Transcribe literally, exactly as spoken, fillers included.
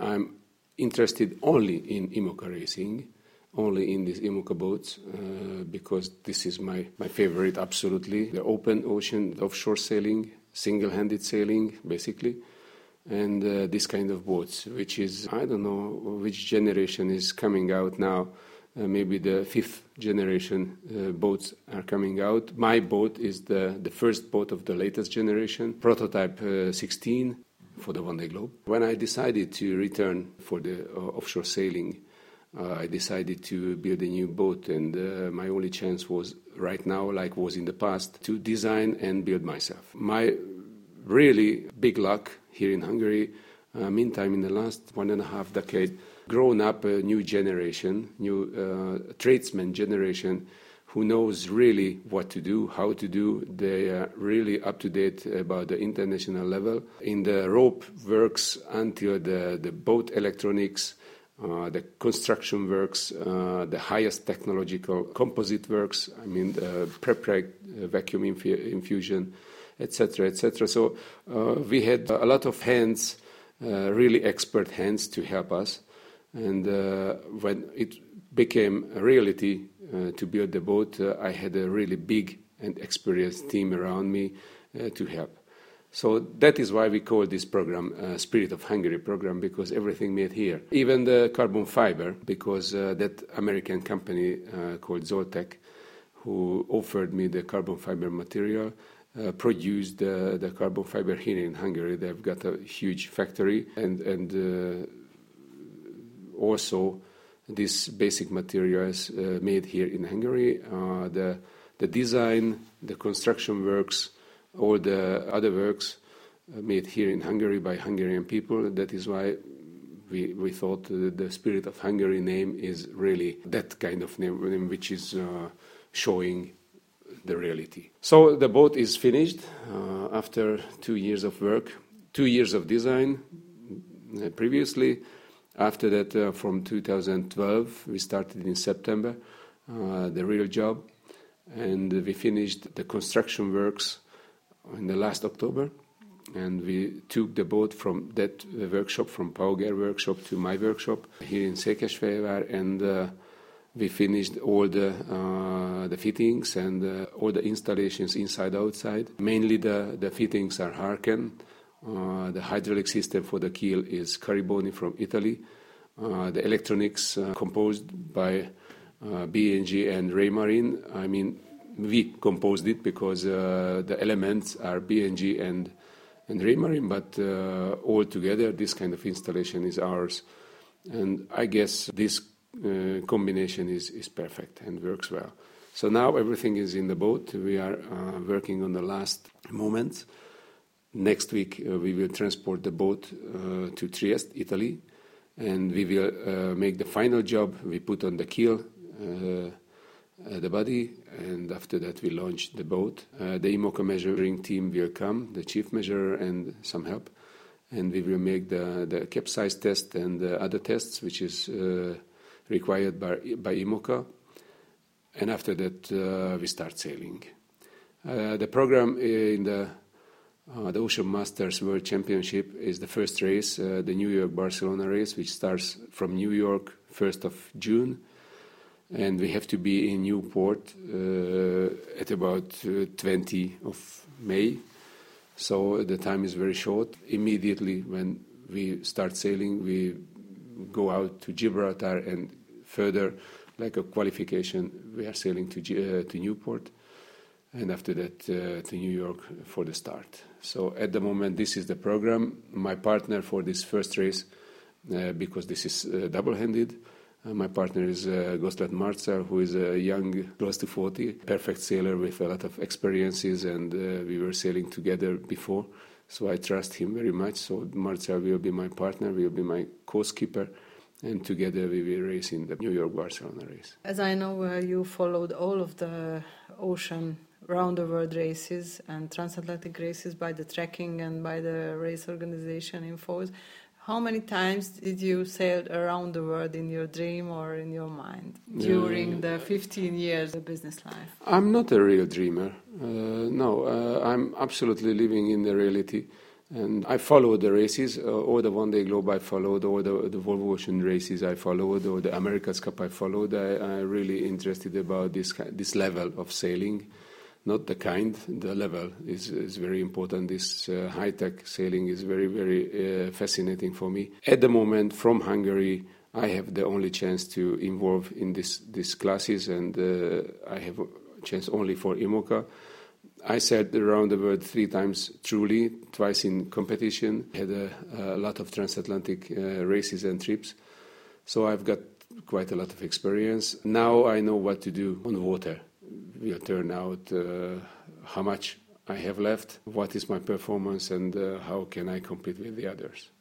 I'm interested only in IMOCA racing, only in these IMOCA boats, uh, because this is my, my favorite, absolutely. The open ocean, offshore sailing, single-handed sailing, basically, and uh, this kind of boats, which is, I don't know which generation is coming out now. Uh, maybe the fifth generation uh, boats are coming out. My boat is the, the first boat of the latest generation, prototype uh, sixteen for the Vendée Globe. When I decided to return for the uh, offshore sailing, uh, I decided to build a new boat, and uh, my only chance was right now, like was in the past, to design and build myself. My really big luck here in Hungary, uh, meantime, in the last one and a half decade, grown up a new generation, new uh, tradesman generation who knows really what to do, how to do. They are really up to date about the international level. In the rope works until the, the boat electronics, uh, the construction works, uh, the highest technological composite works, I mean, uh, prep-reg, uh, vacuum infu- infusion, et cetera, et cetera. So uh, we had a lot of hands, uh, really expert hands to help us. And uh, when it became a reality uh, to build the boat, uh, I had a really big and experienced team around me uh, to help. So that is why we call this program uh, Spirit of Hungary program, because everything made here. Even the carbon fiber, because uh, that American company uh, called Zoltec, who offered me the carbon fiber material, uh, produced uh, the carbon fiber here in Hungary. They've got a huge factory, and, and uh, also these basic materials uh, made here in Hungary. Uh, the, the design, the construction works, all the other works uh, made here in Hungary by Hungarian people. That is why we, we thought uh, the Spirit of Hungary name is really that kind of name, which is uh, showing the reality. So the boat is finished uh, after two years of work, two years of design uh, previously. After that, uh, from two thousand twelve, we started in September, uh, the real job, and we finished the construction works in the last October, and we took the boat from that workshop, from Pauger workshop to my workshop here in Székesfehérvár, and uh, we finished all the uh, the fittings and uh, all the installations inside outside. Mainly the, the fittings are Harken. Uh, the hydraulic system for the keel is Cariboni from Italy. Uh, the electronics uh, composed by uh, B and G and Raymarine. I mean, we composed it because uh, the elements are B and G and and Raymarine, but uh, all together this kind of installation is ours. And I guess this uh, combination is, is perfect and works well. So now everything is in the boat. We are uh, working on the last moments. Next week, uh, we will transport the boat uh, to Trieste, Italy, and we will uh, make the final job. We put on the keel, uh, uh, the body, and after that we launch the boat. Uh, the IMOCA measuring team will come, the chief measurer and some help, and we will make the, the capsize test and the other tests, which is uh, required by, by IMOCA. And after that, uh, we start sailing. Uh, the program in the Uh, the Ocean Masters World Championship is the first race, uh, the New York-Barcelona race, which starts from New York first of June. And we have to be in Newport uh, at about uh, twentieth of May. So the time is very short. Immediately when we start sailing, we go out to Gibraltar, and further, like a qualification, we are sailing to, uh, to Newport. And after that, uh, to New York for the start. So at the moment, this is the program. My partner for this first race, uh, because this is uh, double-handed, uh, my partner is uh, Goslat Marcel, who is a young, close to forty, perfect sailor with a lot of experiences, and uh, we were sailing together before. So I trust him very much. So Marcel will be my partner, will be my co-skipper, and together we will race in the New York-Barcelona race. As I know, uh, you followed all of the ocean round-the-world races and transatlantic races by the tracking and by the race organization infos. How many times did you sail around the world in your dream or in your mind during uh, the fifteen years of business life? I'm not a real dreamer. Uh, no, uh, I'm absolutely living in the reality. And I followed the races, uh, all the One Day Globe I followed, all the, the Volvo Ocean races I followed, or the America's Cup I followed. I, I'm really interested about this this level of sailing, not the kind, the level is, is very important. This uh, high-tech sailing is very, very uh, fascinating for me. At the moment, from Hungary, I have the only chance to involve in this these classes, and uh, I have a chance only for IMOCA. I sailed around the world three times truly, twice in competition. Had a, a lot of transatlantic uh, races and trips, so I've got quite a lot of experience. Now I know what to do on water. Will turn out uh, how much I have left, what is my performance, and uh, how can I compete with the others.